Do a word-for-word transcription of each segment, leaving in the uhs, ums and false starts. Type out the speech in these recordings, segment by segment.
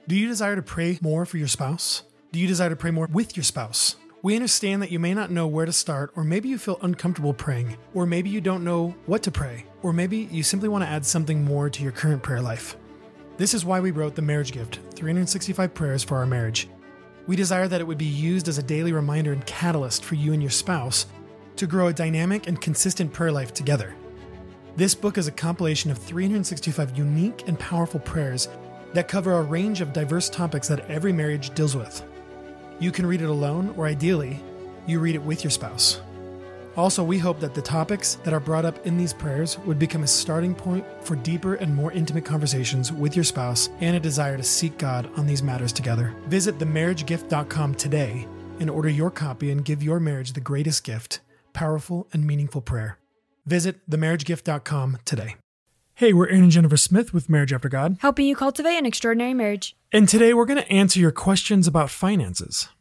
Do you desire to pray more for your spouse? Do you desire to pray more with your spouse? We understand that you may not know where to start, or maybe you feel uncomfortable praying, or maybe you don't know what to pray, or maybe you simply want to add something more to your current prayer life. This is why we wrote The Marriage Gift, three hundred sixty-five Prayers for Our Marriage. We desire that it would be used as a daily reminder and catalyst for you and your spouse to grow a dynamic and consistent prayer life together. This book is a compilation of three hundred sixty-five unique and powerful prayers that cover a range of diverse topics that every marriage deals with. You can read it alone, or ideally, you read it with your spouse. Also, we hope that the topics that are brought up in these prayers would become a starting point for deeper and more intimate conversations with your spouse and a desire to seek God on these matters together. Visit the marriage gift dot com today and order your copy and give your marriage the greatest gift, powerful and meaningful prayer. Visit the marriage gift dot com today. Hey, we're Aaron and Jennifer Smith with Marriage After God, helping you cultivate an extraordinary marriage. And today we're going to answer your questions about finances.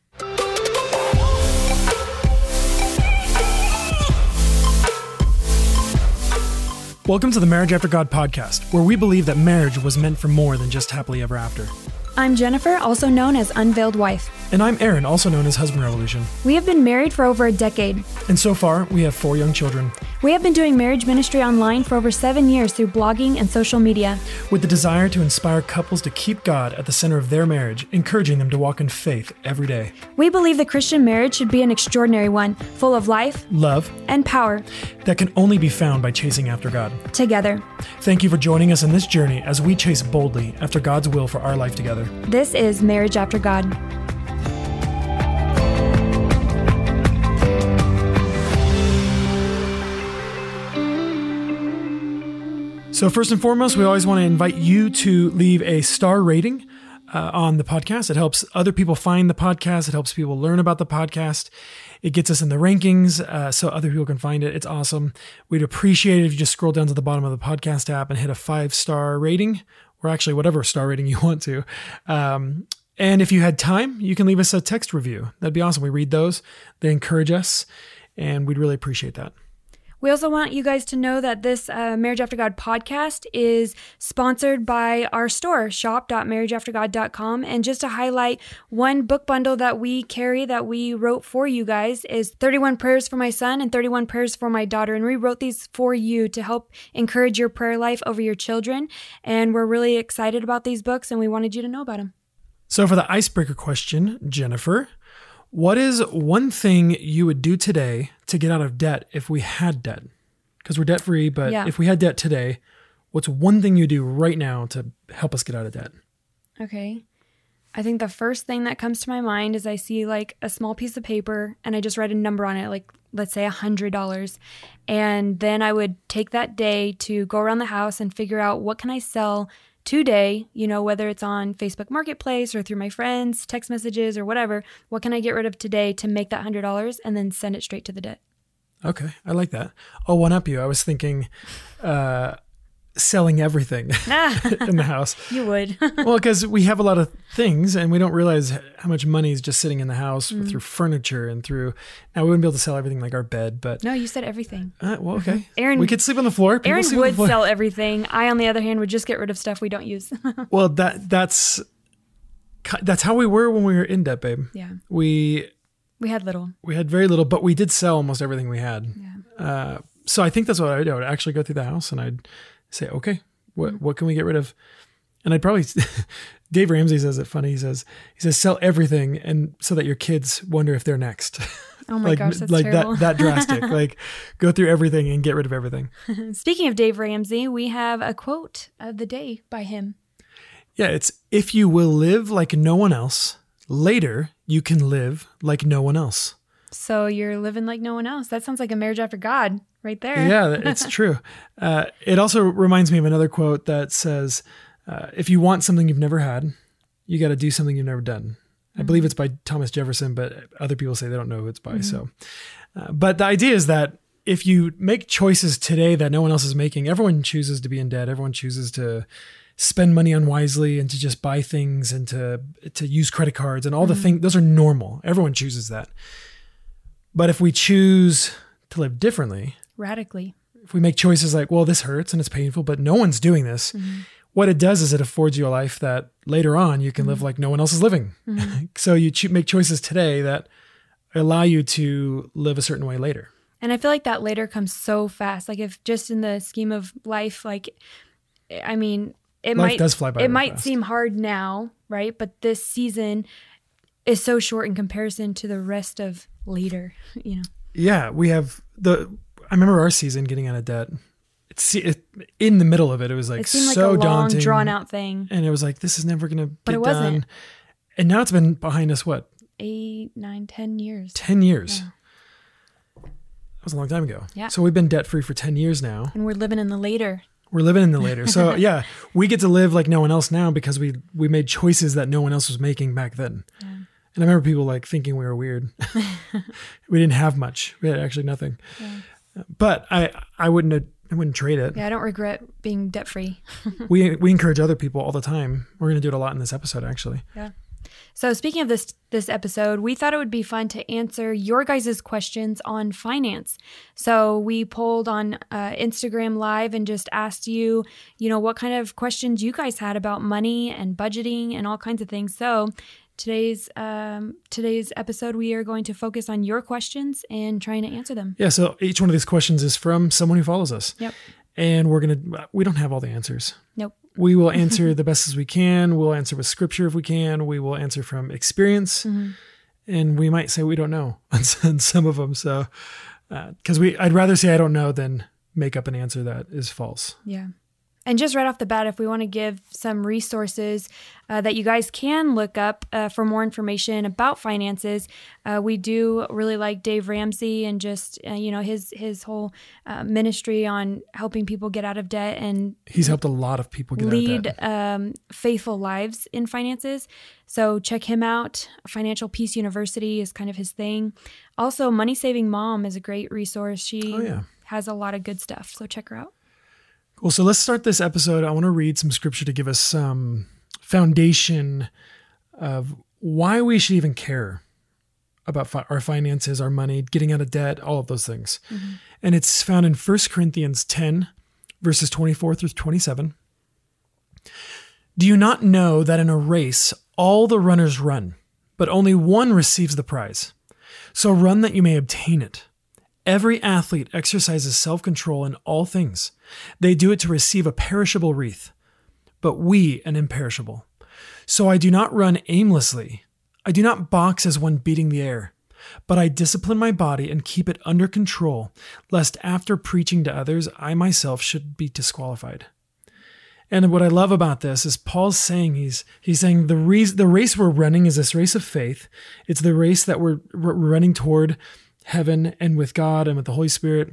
Welcome to the Marriage After God podcast, where we believe that marriage was meant for more than just happily ever after. I'm Jennifer, also known as Unveiled Wife. And I'm Aaron, also known as Husband Revolution. We have been married for over a decade. And so far, we have four young children. We have been doing marriage ministry online for over seven years through blogging and social media, with the desire to inspire couples to keep God at the center of their marriage, encouraging them to walk in faith every day. We believe the Christian marriage should be an extraordinary one, full of life, love, and power that can only be found by chasing after God. Together. Thank you for joining us in this journey as we chase boldly after God's will for our life together. This is Marriage After God. So first and foremost, we always want to invite you to leave a star rating uh, on the podcast. It helps other people find the podcast. It helps people learn about the podcast. It gets us in the rankings uh, so other people can find it. It's awesome. We'd appreciate it if you just scroll down to the bottom of the podcast app and hit a five-star rating, or actually whatever star rating you want to. Um, and if you had time, you can leave us a text review. That'd be awesome. We read those. They encourage us, and we'd really appreciate that. We also want you guys to know that this uh, Marriage After God podcast is sponsored by our store, shop dot marriage after god dot com. And just to highlight, one book bundle that we carry that we wrote for you guys is thirty-one Prayers for My Son and thirty-one Prayers for My Daughter. And we wrote these for you to help encourage your prayer life over your children. And we're really excited about these books, and we wanted you to know about them. So for the icebreaker question, Jennifer, what is one thing you would do today to get out of debt if we had debt? Because we're debt free, but yeah. If we had debt today, what's one thing you do right now to help us get out of debt? Okay. I think the first thing that comes to my mind is I see like a small piece of paper and I just write a number on it, like let's say one hundred dollars. And then I would take that day to go around the house and figure out what can I sell today, you know, whether it's on Facebook Marketplace or through my friends, text messages or whatever, what can I get rid of today to make that one hundred dollars and then send it straight to the debt? Okay. I like that. I'll one up you. I was thinking uh, selling everything in the house. You would. Well, because we have a lot of things and we don't realize how much money is just sitting in the house mm. through furniture and through, now we wouldn't be able to sell everything like our bed, but. No, you said everything. Uh, well, okay. Aaron, we could sleep on the floor. People Aaron would sell everything. I, on the other hand, would just get rid of stuff we don't use. Well, that that's, that's how we were when we were in debt, babe. Yeah. We. We had little. We had very little, but we did sell almost everything we had. Yeah. Uh, so I think that's what I would do. I would actually go through the house and I'd say, okay, what mm-hmm. what can we get rid of? And I'd probably, Dave Ramsey says it funny. He says, he says, sell everything and so that your kids wonder if they're next. Oh my like, gosh, that's like terrible. that, that drastic, like go through everything and get rid of everything. Speaking of Dave Ramsey, we have a quote of the day by him. Yeah, it's, if you will live like no one else, later you can live like no one else. So you're living like no one else. That sounds like a marriage after God right there. Yeah, it's true. Uh, it also reminds me of another quote that says, uh, if you want something you've never had, you got to do something you've never done. I mm-hmm. believe it's by Thomas Jefferson, but other people say they don't know who it's by. Mm-hmm. So, uh, but the idea is that if you make choices today that no one else is making, everyone chooses to be in debt. Everyone chooses to spend money unwisely and to just buy things and to, to use credit cards and all mm-hmm. the things. Those are normal. Everyone chooses that. But if we choose to live differently, radically, if we make choices like, well, this hurts and it's painful, but no one's doing this. Mm-hmm. what it does is it affords you a life that later on you can Mm-hmm. live like no one else is living. Mm-hmm. So you cho- make choices today that allow you to live a certain way later. And I feel like that later comes so fast. Like if just in the scheme of life, like, I mean, it Life might does fly by it real might fast. seem hard now, right? But this season is so short in comparison to the rest of later, you know. Yeah, we have the. I remember our season getting out of debt. It's it, in the middle of it. It was like It seemed like so a long, daunting, drawn out thing. and it was like this is never going to But get it wasn't. done. And now it's been behind us. What Eight, nine, ten years. ten years? Yeah. That was a long time ago. Yeah. So we've been debt free for ten years now. And we're living in the later. We're living in the later. So yeah, we get to live like no one else now because we we made choices that no one else was making back then. Yeah. And I remember people like thinking we were weird. We didn't have much. We had actually nothing. Yeah. But I I wouldn't have, I wouldn't trade it. Yeah, I don't regret being debt free. We we encourage other people all the time. We're going to do it a lot in this episode actually. Yeah. So speaking of this this episode, we thought it would be fun to answer your guys' questions on finance. So we polled on uh, Instagram Live and just asked you, you know, what kind of questions you guys had about money and budgeting and all kinds of things. So today's um, today's episode, we are going to focus on your questions and trying to answer them. Yeah, so each one of these questions is from someone who follows us. Yep. And we're going to we don't have all the answers. Nope. We will answer the best as we can. We'll answer with scripture if we can. We will answer from experience. Mm-hmm. And we might say we don't know on some of them. So, because uh, we, I'd rather say I don't know than make up an answer that is false. Yeah. And just right off the bat, if we want to give some resources uh, that you guys can look up uh, for more information about finances, uh, we do really like Dave Ramsey and just, uh, you know, his his whole uh, ministry on helping people get out of debt and He's helped a lot of people get lead out of debt. um, faithful lives in finances. So check him out. Financial Peace University is kind of his thing. Also, Money Saving Mom is a great resource. She Oh, yeah. has a lot of good stuff. So check her out. Cool. So let's start this episode. I want to read some scripture to give us some foundation of why we should even care about fi- our finances, our money, getting out of debt, all of those things. Mm-hmm. And it's found in First Corinthians ten, verses twenty-four through twenty-seven. Do you not know that in a race, all the runners run, but only one receives the prize? So run that you may obtain it. Every athlete exercises self-control in all things. They do it to receive a perishable wreath, but we an imperishable. So I do not run aimlessly. I do not box as one beating the air, but I discipline my body and keep it under control, lest after preaching to others, I myself should be disqualified. And what I love about this is Paul's saying, he's he's saying the reason, the race we're running is this race of faith. It's the race that we're, we're running toward heaven and with God and with the Holy Spirit.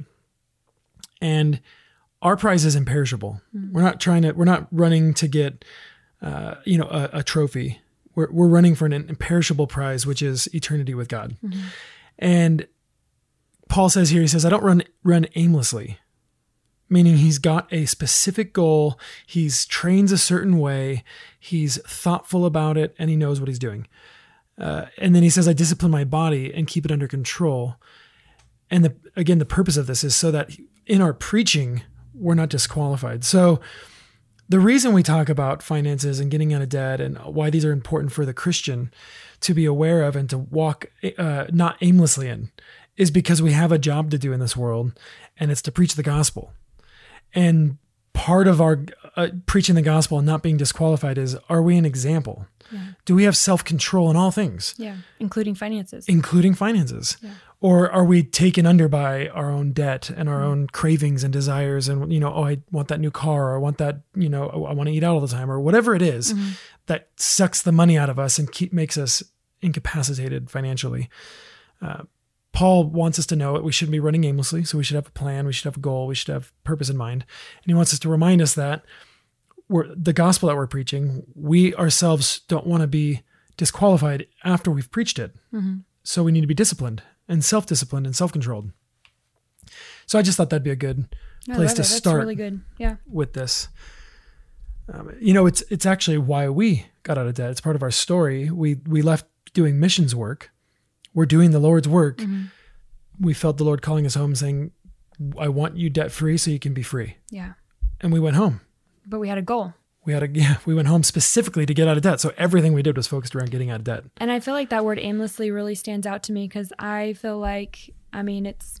And our prize is imperishable. Mm-hmm. We're not trying to, we're not running to get, uh, you know, a, a trophy. We're, we're running for an imperishable prize, which is eternity with God. Mm-hmm. And Paul says here, he says, I don't run, run aimlessly, meaning he's got a specific goal. He's trains a certain way. He's thoughtful about it and he knows what he's doing. Uh, and then he says, I discipline my body and keep it under control. And the, again, the purpose of this is so that in our preaching, we're not disqualified. So the reason we talk about finances and getting out of debt and why these are important for the Christian to be aware of and to walk uh, not aimlessly in is because we have a job to do in this world, and it's to preach the gospel. And part of our uh, preaching the gospel and not being disqualified is, are we an example? Yeah. Do we have self-control in all things? Yeah, including finances. Including finances. Yeah. Or are we taken under by our own debt and our mm-hmm. own cravings and desires and, you know, oh, I want that new car, or I want that, you know, I want to eat out all the time, or whatever it is mm-hmm. that sucks the money out of us and keep makes us incapacitated financially. Uh, Paul wants us to know that we shouldn't be running aimlessly, so we should have a plan, we should have a goal, we should have purpose in mind. And he wants us to remind us that we're, the gospel that we're preaching, we ourselves don't want to be disqualified after we've preached it. Mm-hmm. So we need to be disciplined and self-disciplined and self-controlled. So I just thought that'd be a good place to That's start really good. Yeah. with this. Um, you know, it's it's actually why we got out of debt. It's part of our story. We we left doing missions work. We're doing the Lord's work. Mm-hmm. We felt the Lord calling us home saying, I want you debt free so you can be free. Yeah. And we went home. But we had a goal. We had a, yeah, we went home specifically to get out of debt. So everything we did was focused around getting out of debt. And I feel like that word aimlessly really stands out to me because I feel like, I mean, it's,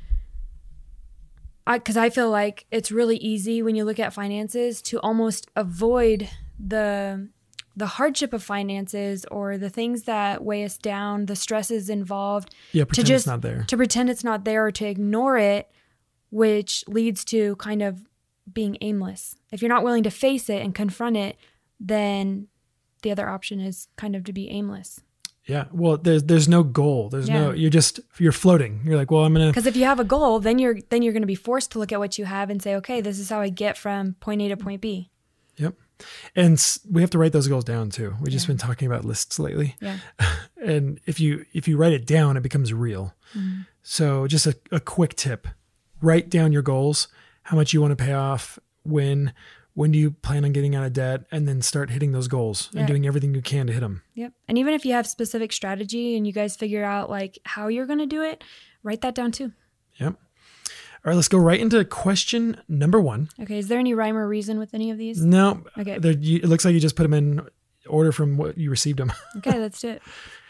I, cause I feel like it's really easy when you look at finances to almost avoid the, the hardship of finances or the things that weigh us down, the stresses involved. Yeah. Pretend to just, it's not there. To pretend it's not there or to ignore it, which leads to kind of being aimless. If you're not willing to face it and confront it, then the other option is kind of to be aimless. Yeah. Well, there's there's no goal. There's Yeah. no, you're just, you're floating. You're like, well, I'm going to. Because if you have a goal, then you're then you're going to be forced to look at what you have and say, okay, this is how I get from point A to point B. Yep. And s- we have to write those goals down too. We've just Yeah. been talking about lists lately. Yeah. And if you if you write it down, it becomes real. Mm-hmm. So just a, a quick tip, write down your goals, how much you want to pay off, when, when do you plan on getting out of debt, and then start hitting those goals Yeah. and doing everything you can to hit them. Yep. And even if you have specific strategy and you guys figure out like how you're going to do it, write that down too. Yep. All right, let's go right into question number one. Okay. Is there any rhyme or reason with any of these? No, Okay. there- you- it looks like you just put them in order from what you received them. Okay, let's do it.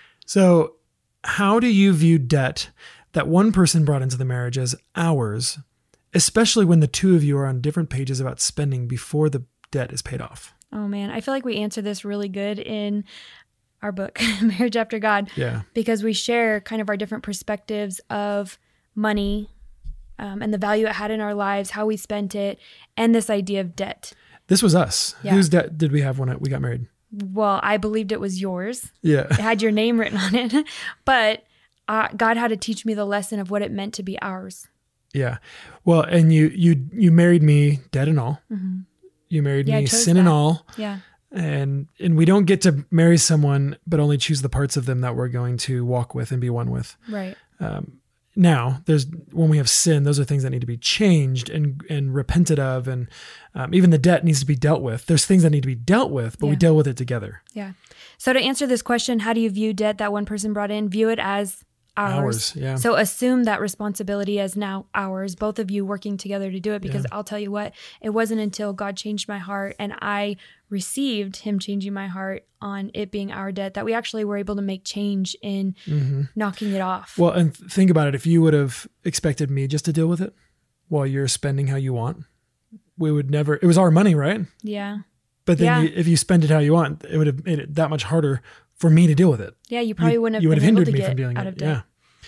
So how do you view debt that one person brought into the marriage as ours, especially when the two of you are on different pages about spending before the debt is paid off? Oh man, I feel like we answer this really good in our book, Marriage After God, Yeah. because we share kind of our different perspectives of money um, and the value it had in our lives, how we spent it, and this idea of debt. This was us. Yeah. Whose debt did we have when we got married? Well, I believed it was yours. Yeah. It had your name written on it, but uh, God had to teach me the lesson of what it meant to be ours. Yeah. Well, and you you you married me dead and all. Mm-hmm. You married Yeah, I me chose sin and that. all. Yeah. And and we don't get to marry someone but only choose the parts of them that we're going to walk with and be one with. Right. Um, now, there's when we have sin, those are things that need to be changed and and repented of, and um, even the debt needs to be dealt with. There's things that need to be dealt with, but we Yeah. deal with it together. Yeah. So to answer this question, how do you view debt that one person brought in? View it as ours. Ours, yeah. So assume that responsibility as now ours, both of you working together to do it, because Yeah. I'll tell you what, it wasn't until God changed my heart and I received him changing my heart on it being our debt that we actually were able to make change in Mm-hmm. knocking it off. Well, and th- think about it. If you would have expected me just to deal with it while you're spending how you want, we would never, it was our money, right? yeah. But then Yeah. you, if you spend it how you want, it would have made it that much harder for me to deal with it. Yeah. You probably you, wouldn't have you would been have able hindered to me get from dealing out with of it. debt. Yeah.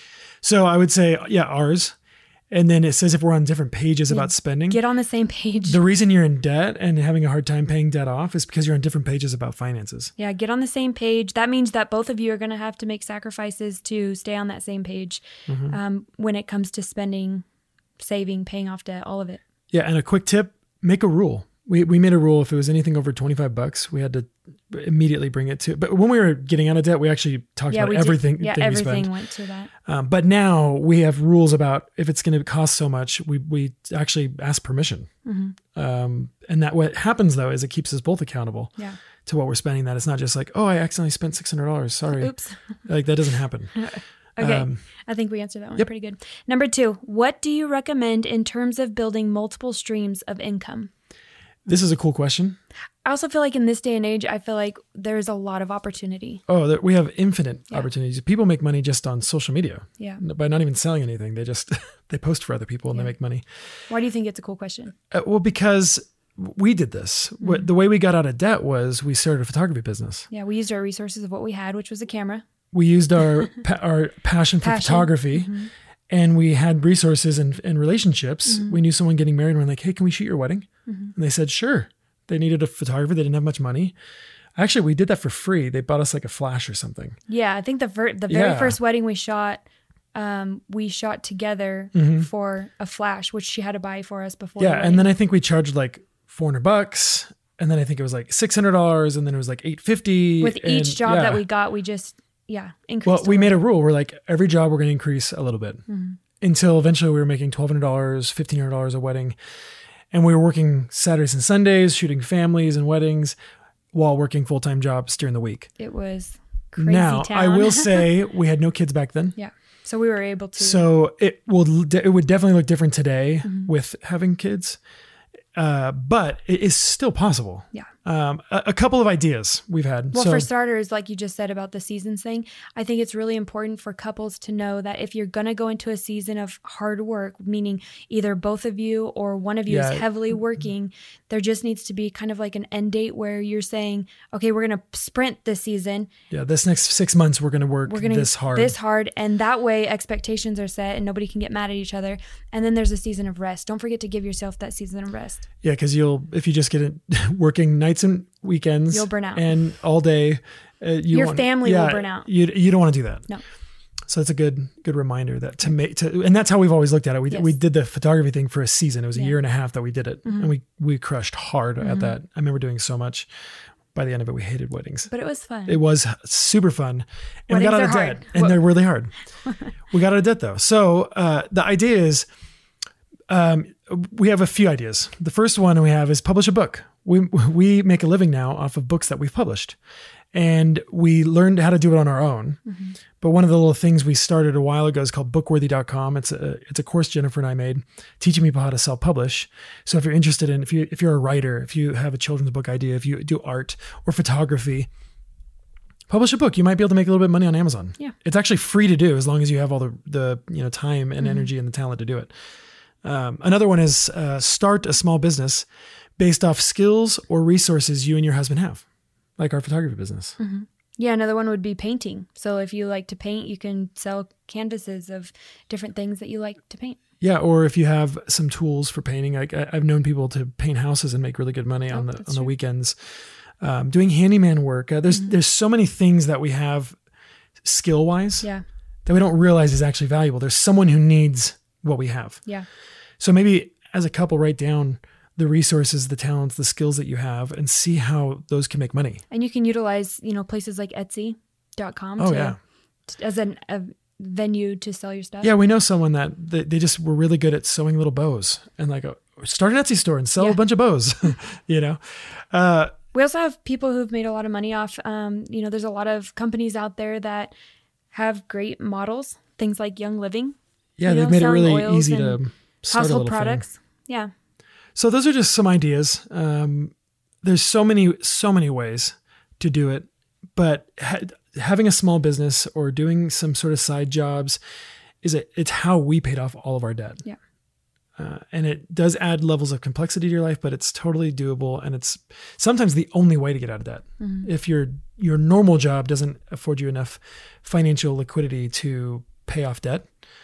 So I would say, yeah, ours. And then it says if we're on different pages about spending, Get on the same page. the reason you're in debt and having a hard time paying debt off is because you're on different pages about finances. Yeah, get on the same page. That means that both of you are going to have to make sacrifices to stay on that same page Mm-hmm. um, when it comes to spending, saving, paying off debt, all of it. Yeah. And a quick tip, make a rule. We, we made a rule if it was anything over twenty-five bucks, we had to immediately bring it to, but when we were getting out of debt, we actually talked Yeah, about we did- everything. Yeah, thing we everything spend. went to that. Um, but now we have rules about if it's going to cost so much, we, we actually ask permission. Mm-hmm. Um, and that what happens though, is it keeps us both accountable Yeah. to what we're spending. That it's not just like, oh, I accidentally spent six hundred dollars. Sorry. Oops. Like that doesn't happen. Okay. Um, I think we answered that one yep. pretty good. Number two, what do you recommend in terms of building multiple streams of income? This is a cool question. I also feel like in this day and age, I feel like there's a lot of opportunity. Oh, there, we have infinite Yeah. opportunities. People make money just on social media Yeah. by not even selling anything. They just, they post for other people and Yeah. they make money. Why do you think it's a cool question? Uh, well, because we did this. Mm-hmm. What, the way we got out of debt was we started a photography business. Yeah, we used our resources of what we had, which was a camera. We used our pa- our passion for Passion. photography, Mm-hmm. and we had resources and, and relationships. Mm-hmm. We knew someone getting married, and we're like, hey, can we shoot your wedding? Mm-hmm. And they said, sure. They needed a photographer. They didn't have much money. Actually, we did that for free. They bought us like a flash or something. Yeah, I think the ver- the very Yeah. first wedding we shot, um, we shot together Mhm. for a flash, which she had to buy for us before. Yeah, the and wedding. then I think we charged like four hundred bucks, and then I think it was like six hundred dollars, and then it was like eight fifty. with and, each job yeah. that we got, we just yeah increased. Well, we a made a little rule. We're like, every job we're going to increase a little bit Mhm. until eventually we were making twelve hundred dollars, fifteen hundred dollars a wedding. And we were working Saturdays and Sundays, shooting families and weddings while working full-time jobs during the week. bit. It was crazy Now, town. I will say we had no kids back then. yeah, so we were able to. So it will, it would definitely look different today Mhm. with having kids. Uh, but it is still possible. Yeah. Um, a, a couple of ideas we've had. Well, so, for starters, like you just said about the seasons thing, I think it's really important for couples to know that if you're going to go into a season of hard work, meaning either both of you or one of you Yeah. is heavily working, there just needs to be kind of like an end date where you're saying, okay, we're going to sprint this season. yeah, this next six months, we're going to work We're going to this hard. this hard. And that way expectations are set and nobody can get mad at each other. And then there's a season of rest. Don't forget to give yourself that season of rest. Yeah, because you'll if you just get it working nights and weekends, You'll burn out. and all day. Uh, you Your want, family yeah, will burn out. You you don't want to do that. No. So it's a good good reminder that to make to and that's how we've always looked at it. We Yes. we did the photography thing for a season. It was a Yeah. year and a half that we did it, Mhm. and we we crushed hard Mhm. at that. I remember doing so much. By the end of it, we hated weddings. But it was fun. It was super fun, and we Weddings got out are of hard. debt, and Whoa. they're really hard. We got out of debt though. So uh, the idea is, um, we have a few ideas. The first one we have is publish a book. We we make a living now off of books that we've published, and we learned how to do it on our own. Mm-hmm. But one of the little things we started a while ago is called bookworthy dot com. It's a it's a course Jennifer and I made teaching people how to self-publish. So if you're interested in if you if you're a writer, if you have a children's book idea, if you do art or photography, publish a book. You might be able to make a little bit of money on Amazon. Yeah. It's actually free to do as long as you have all the the you know time and Mhm. energy and the talent to do it. Um, another one is uh, start a small business based off skills or resources you and your husband have, like our photography business. Mm-hmm. Yeah, another one would be painting. So if you like to paint, you can sell canvases of different things that you like to paint. Yeah, or if you have some tools for painting, like I, I've known people to paint houses and make really good money Oh, on the that's on the true. weekends. Um, doing handyman work. Uh, there's Mhm. there's so many things that we have skill wise Yeah, that we don't realize is actually valuable. There's someone who needs what we have. yeah. So maybe as a couple, write down the resources, the talents, the skills that you have, and see how those can make money. And you can utilize, you know, places like Etsy dot com Oh to, yeah, t- as an, a venue to sell your stuff. yeah. We know someone that they, they just were really good at sewing little bows and like a, start an Etsy store and sell Yeah. a bunch of bows. you know. Uh, We also have people who've made a lot of money off, um, you know, there's a lot of companies out there that have great models, things like Young Living, Yeah, You they've know, made it selling really oils easy to and start a household little thing. products. Yeah. So those are just some ideas. Um, there's so many, so many ways to do it, but ha- having a small business or doing some sort of side jobs is a, it's how we paid off all of our debt. Yeah. Uh, and it does add levels of complexity to your life, but it's totally doable. And it's sometimes the only way to get out of debt. Mhm. If your, your normal job doesn't afford you enough financial liquidity to pay off debt,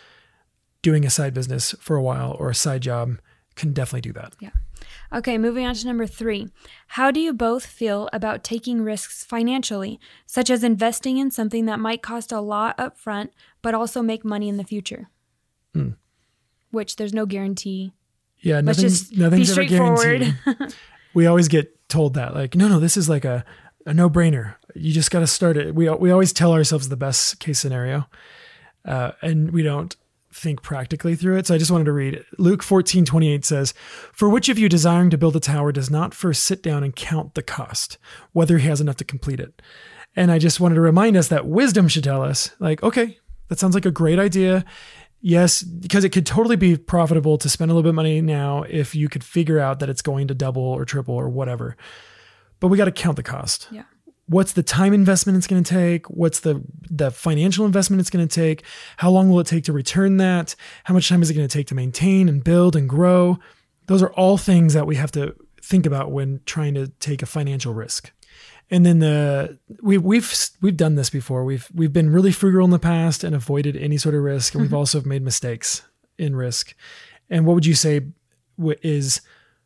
doing a side business for a while or a side job can definitely do that. Okay, moving on to number three. How do you both feel about taking risks financially, such as investing in something that might cost a lot up front, but also make money in the future? Hmm. Which there's no guarantee. Yeah, Let's nothing's, just nothing's be ever straightforward. guaranteed. We always get told that, like, no, no, this is like a, a no-brainer. You just got to start it. We we always tell ourselves the best case scenario, uh, and we don't think practically through it. So I just wanted to read Luke fourteen twenty-eight says, "For which of you desiring to build a tower does not first sit down and count the cost, whether he has enough to complete it?" And I just wanted to remind us that wisdom should tell us, like, okay, that sounds like a great idea. Yes, because it could totally be profitable to spend a little bit of money now if you could figure out that it's going to double or triple or whatever. But we got to count the cost. Yeah. What's the time investment it's going to take? What's the the financial investment it's going to take? How long will it take to return that? How much time is it going to take to maintain and build and grow? Those are all things that we have to think about when trying to take a financial risk. And then the we we've we've done this before. We've we've been really frugal in the past and avoided any sort of risk, and we've also made mistakes in risk. And what would you say w- is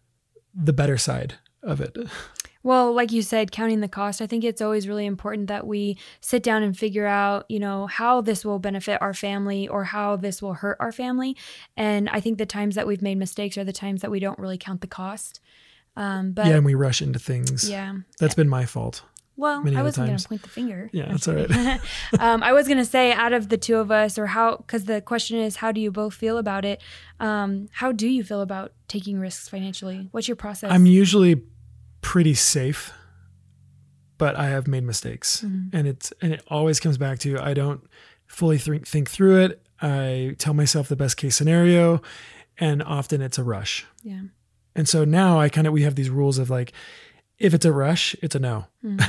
the better side of it? Well, like you said, counting the cost, I think it's always really important that we sit down and figure out, you know, how this will benefit our family or how this will hurt our family. And I think the times that we've made mistakes are the times that we don't really count the cost. Um, but yeah, and we rush into things. yeah, That's been my fault. well, many I other wasn't going times. to point the finger. Yeah, that's all right. um, I was going to say out of the two of us or how, because the question is, how do you both feel about it? Um, how do you feel about taking risks financially? What's your process? I'm usually pretty safe, but I have made mistakes, Mhm. and it's and it always comes back to I don't fully think think through it. I tell myself the best case scenario, and often it's a rush. Yeah. And so now I kind of, we have these rules of like, if it's a rush, it's a no. Mm.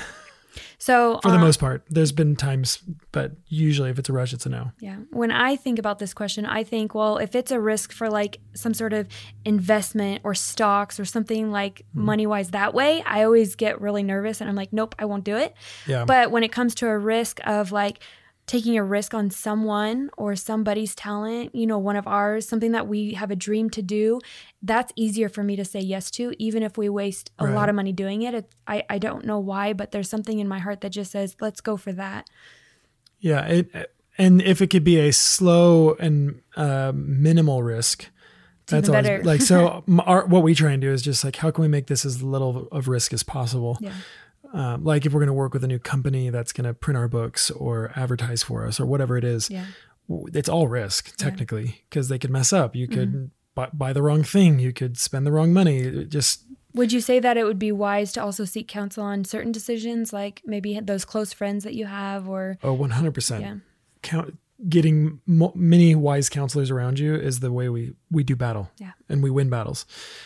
So for the um, most part, there's been times, but usually if it's a rush, it's a no. Yeah. When I think about this question, I think, well, if it's a risk for like some sort of investment or stocks or something like mm. money wise that way, I always get really nervous and I'm like, nope, I won't do it. Yeah. But when it comes to a risk of like taking a risk on someone or somebody's talent, you know, one of ours, something that we have a dream to do, that's easier for me to say yes to, even if we waste a right. lot of money doing it. it I, I don't know why, but there's something in my heart that just says, let's go for that. Yeah. It, and if it could be a slow and uh, minimal risk, it's that's even always better. like, so our, what we try and do is just like, how can we make this as little of risk as possible? Yeah. Um, like if we're going to work with a new company that's going to print our books or advertise for us or whatever it is, yeah. it's all risk technically because yeah. they could mess up. You could mm-hmm. buy, buy the wrong thing. You could spend the wrong money. It just Would you say that it would be wise to also seek counsel on certain decisions, like maybe those close friends that you have or? Oh, one hundred percent. Yeah. Count, getting mo- many wise counselors around you is the way we, we do battle yeah. and we win battles.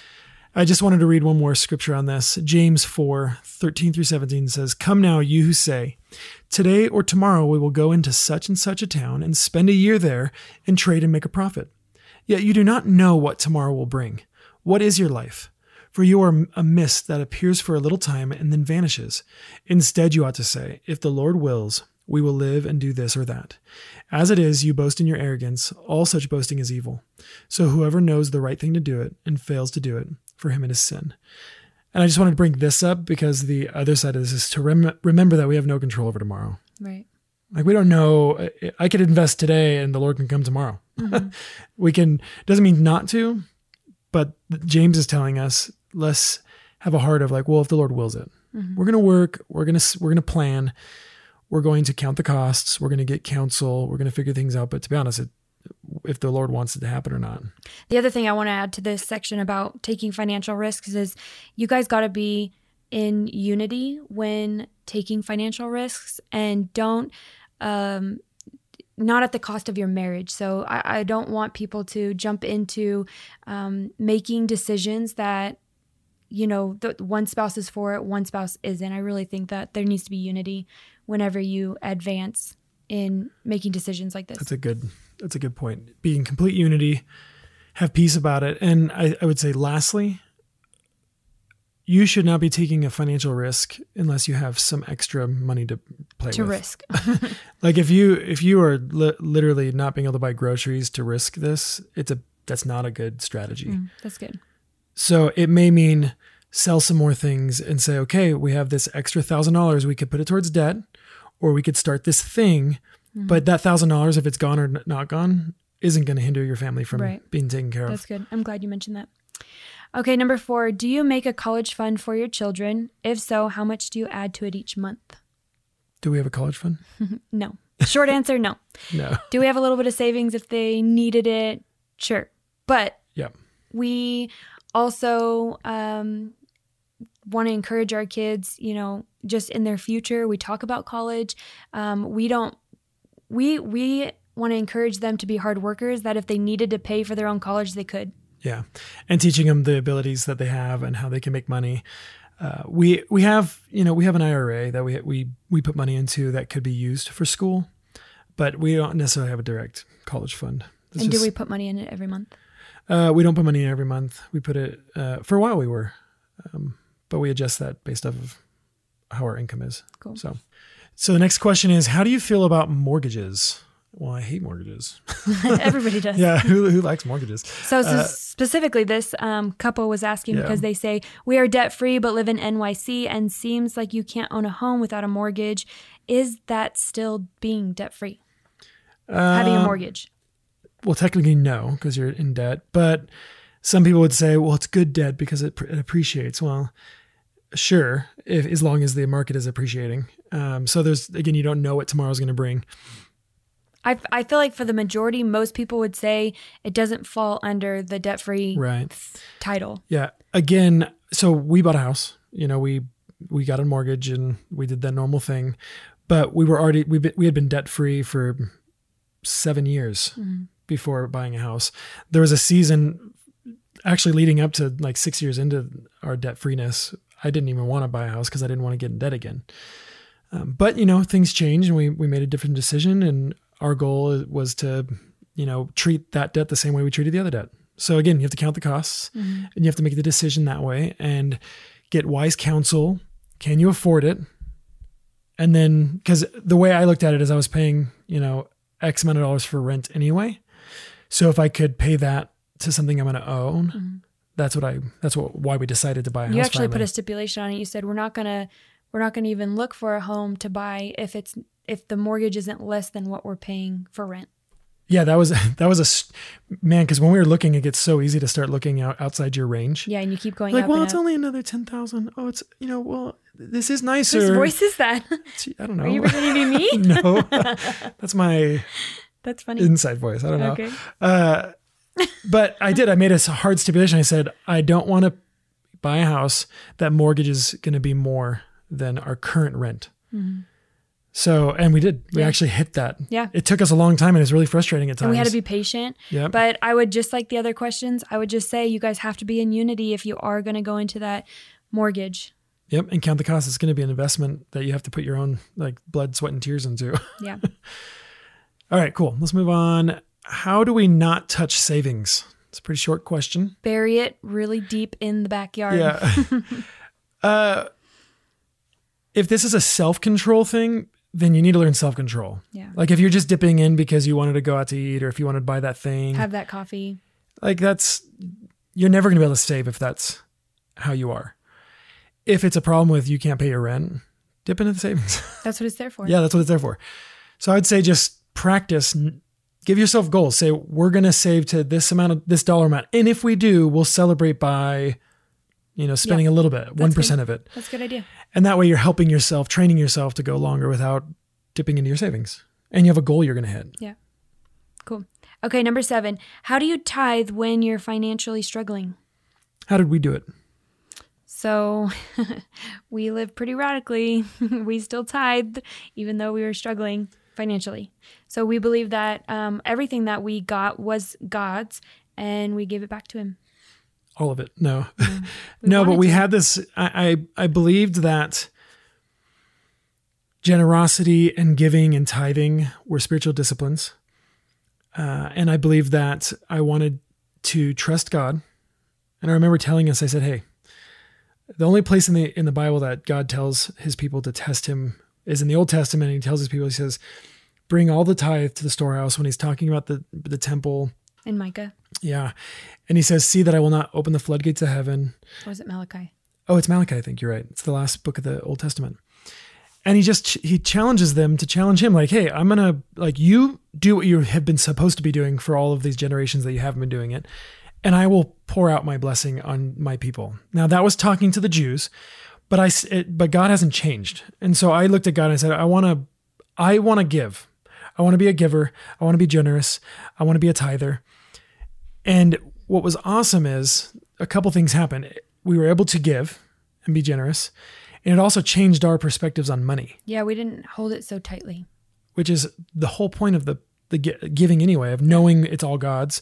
I just wanted to read one more scripture on this. James four, thirteen through seventeen says, "Come now, you who say, today or tomorrow we will go into such and such a town and spend a year there and trade and make a profit. Yet you do not know what tomorrow will bring. What is your life? For you are a mist that appears for a little time and then vanishes. Instead, you ought to say, if the Lord wills, we will live and do this or that. As it is, you boast in your arrogance. All such boasting is evil. So whoever knows the right thing to do it and fails to do it, for him it is sin." And I just wanted to bring this up because the other side of this is to rem- remember that we have no control over tomorrow. Right. Like we don't know. I could invest today and the Lord can come tomorrow. Mm-hmm. We can, doesn't mean not to, but James is telling us, let's have a heart of like, well, if the Lord wills it, mm-hmm. we're going to work, we're going to, we're going to plan, we're going to count the costs, we're going to get counsel, we're going to figure things out. But to be honest, it, if the Lord wants it to happen or not. The other thing I want to add to this section about taking financial risks is you guys got to be in unity when taking financial risks and don't, um, not at the cost of your marriage. So I, I don't want people to jump into um, making decisions that, you know, the, one spouse is for it, one spouse isn't. I really think that there needs to be unity whenever you advance in making decisions like this. That's a good That's a good point. Be in complete unity, have peace about it. And I, I would say lastly, you should not be taking a financial risk unless you have some extra money to play to with. risk. Like if you if you are li- literally not being able to buy groceries to risk this, it's a that's not a good strategy. Mm, that's good. So it may mean sell some more things and say, okay, we have this extra thousand dollars. We could put it towards debt, or we could start this thing. Mm-hmm. But that thousand dollars, if it's gone or not gone, isn't going to hinder your family from right. being taken care of. That's good. I'm glad you mentioned that. Okay, number four, do you make a college fund for your children? If so, how much do you add to it each month? Do we have a college fund? No. Short answer, no. No. Do we have a little bit of savings if they needed it? Sure. But yeah. we also um, want to encourage our kids, you know, just in their future. We talk about college. Um, we don't We we want to encourage them to be hard workers, that if they needed to pay for their own college, they could. Yeah. And teaching them the abilities that they have and how they can make money. Uh, we we have, you know, we have an I R A that we we we put money into that could be used for school, but we don't necessarily have a direct college fund. It's and just, do we put money in it every month? Uh, we don't put money in every month. We put it, uh, for a while we were, um, but we adjust that based off of how our income is. Cool. So, so the next question is, how do you feel about mortgages? Well, I hate mortgages. Everybody does. Yeah, who who likes mortgages? So, so uh, specifically, this um, couple was asking yeah. because they say, we are debt-free but live in N Y C and seems like you can't own a home without a mortgage. Is that still being debt-free, uh, having a mortgage? Well, technically, no, because you're in debt. But some people would say, well, it's good debt because it, it appreciates. Well, sure, if, as long as the market is appreciating. Um, so there's, again, you don't know what tomorrow's going to bring. I, I feel like for the majority, most people would say it doesn't fall under the debt-free right. title. Yeah. Again, so we bought a house, you know, we, we got a mortgage and we did that normal thing, but we were already, we we had been debt-free for seven years mm-hmm. before buying a house. There was a season actually leading up to like six years into our debt freeness, I didn't even want to buy a house because I didn't want to get in debt again. Um, but, you know, things changed and we, we made a different decision, and our goal was to, you know, treat that debt the same way we treated the other debt. So again, you have to count the costs mm-hmm. and you have to make the decision that way and get wise counsel. Can you afford it? And then, because the way I looked at it is I was paying, you know, X amount of dollars for rent anyway. So if I could pay that to something I'm going to own, mm-hmm. that's what I, that's what, why we decided to buy a house. You actually finally. put a stipulation on it. You said, we're not going to, we're not going to even look for a home to buy if it's, if the mortgage isn't less than what we're paying for rent. Yeah, that was, that was a, man, because when we were looking, it gets so easy to start looking out outside your range. Yeah, and you keep going like, up well, and it's up. only another ten thousand. Oh, it's, you know, well, this is nicer. Whose voice is that? I don't know. Are you pretending to be me? No, that's my that's funny inside voice. I don't know. Okay. Uh, but I did, I made a hard stipulation. I said, I don't want to buy a house that mortgage is going to be more than our current rent. Mm-hmm. So, and we did, we yeah. actually hit that. Yeah. It took us a long time and it's really frustrating at times. And we had to be patient. Yeah. But I would, just like the other questions, I would just say you guys have to be in unity if you are going to go into that mortgage. Yep. And count the cost. It's going to be an investment that you have to put your own like blood, sweat, and tears into. Yeah. All right, cool. Let's move on. How do we not touch savings? It's a pretty short question. Bury it really deep in the backyard. Yeah. uh, if this is a self-control thing, then you need to learn self-control. Yeah. Like if you're just dipping in because you wanted to go out to eat or if you wanted to buy that thing. Have that coffee. Like that's, you're never going to be able to save if that's how you are. If it's a problem with you can't pay your rent, dip into the savings. That's what it's there for. Yeah, that's what it's there for. So I would say just practice, give yourself goals. Say, we're going to save to this amount of this dollar amount. And if we do, we'll celebrate by, you know, spending yeah. a little bit, one percent of it. That's a good idea. And that way you're helping yourself, training yourself to go longer without dipping into your savings. And you have a goal you're going to hit. Yeah. Cool. Okay. Number seven, how do you tithe when you're financially struggling? How did we do it? So we live pretty radically. We still tithed, even though we were struggling financially. So we believe that um, everything that we got was God's, and we gave it back to him. All of it. No, yeah, no, but we to. had this, I, I, I believed that generosity and giving and tithing were spiritual disciplines. Uh, and I believed that I wanted to trust God. And I remember telling us, I said, hey, the only place in the, in the Bible that God tells his people to test him is in the Old Testament. And he tells his people, he says, bring all the tithe to the storehouse when he's talking about the, the temple. In Micah. Yeah. And he says, see that I will not open the floodgates of heaven. Or is it Malachi? Oh, it's Malachi. I think you're right. It's the last book of the Old Testament. And he just, he challenges them to challenge him. Like, hey, I'm going to, like, you do what you have been supposed to be doing for all of these generations that you haven't been doing it. And I will pour out my blessing on my people. Now that was talking to the Jews, but I, it, but God hasn't changed. And so I looked at God and I said, I want to, I want to give. I want to be a giver. I want to be generous. I want to be a tither. And what was awesome is a couple things happened. We were able to give and be generous. And it also changed our perspectives on money. Yeah, we didn't hold it so tightly. Which is the whole point of the, the giving anyway, of knowing it's all God's.